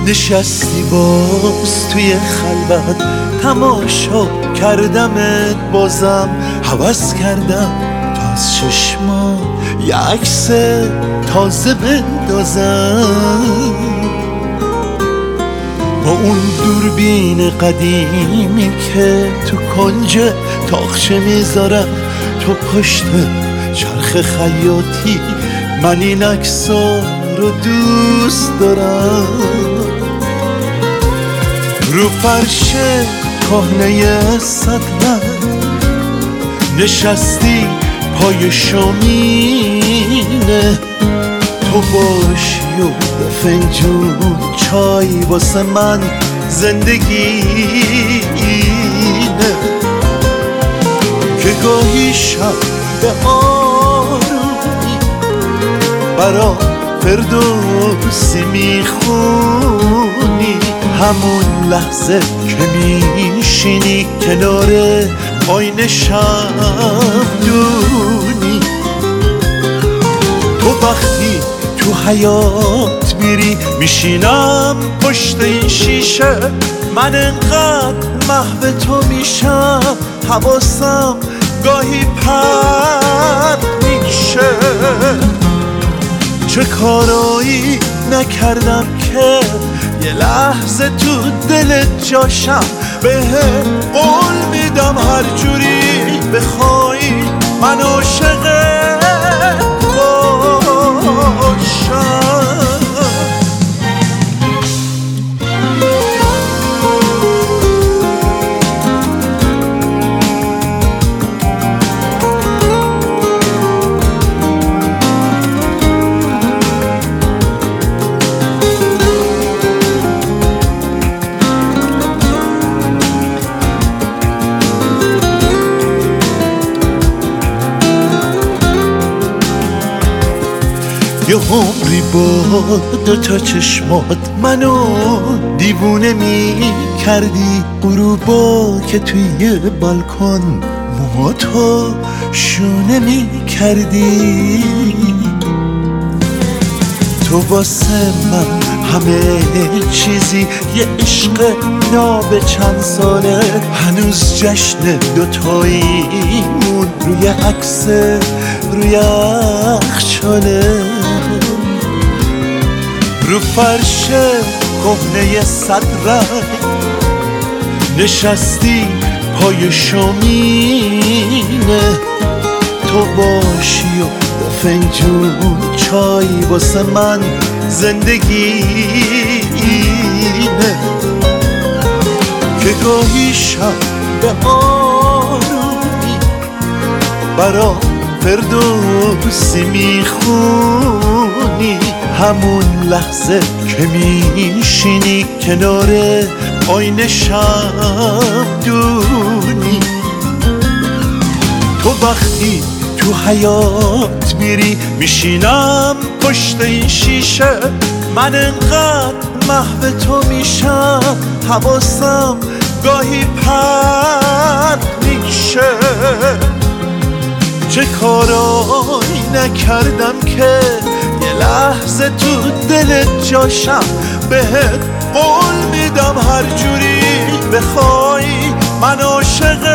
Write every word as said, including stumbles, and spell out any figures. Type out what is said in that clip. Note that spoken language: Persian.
نشستی باز توی خلوت، تماشا کردمت بازم، هوس کردم تا از چشما یه عکس تازه بندازم. با اون دوربین قدیمی که تو کنج تاقچه میذارم، تو پشت چرخ خیاطی، من این عکس‌ها رو دوست دارم. رو فرش کهنه صدرت نشستی پای شامینه، تو باشی و فنجون چای واسه من زندگی اینه که گاهی شب به آرومی برا فردوسی میخونی، همون لحظه که میشینی کنار آینه شمدونی. تو وقتی تو حیات میری میشینم پشت این شیشه، من انقدر محو تو میشم حواسم گاهی پرت میشه. چه کارایی نکردم که یه لحظه تو دلت جاشم، بهت قول میدم هر جوری بخوای من عاشقت باشم. یه عمری با دوتا چشمات منو دیوونه می کردی، غروبا که توی بالکن موهاتو شونه می کردی. تو واسه من همه چیزی، یه عشق ناب چند ساله، هنوز جشن دوتاییمون روی عکس روی یخچاله. رو فرش کهنه صدرت نشستی پای شامینه، تو باشی و فنجون چای واسه من زندگی اینه که گاهی شب به آرومی برا فردوسی میخونی، همون لحظه که میشینی کنار آینه شمدونی. تو وقتی تو حیات میری میشینم پشت این شیشه، من انقدر محو تو میشم حواسم گاهی پرت میشه. چه کارایی نکردم که یه لحظه تو دلت جاشم، بهت قول میدم هر جوری بخوای من عاشقت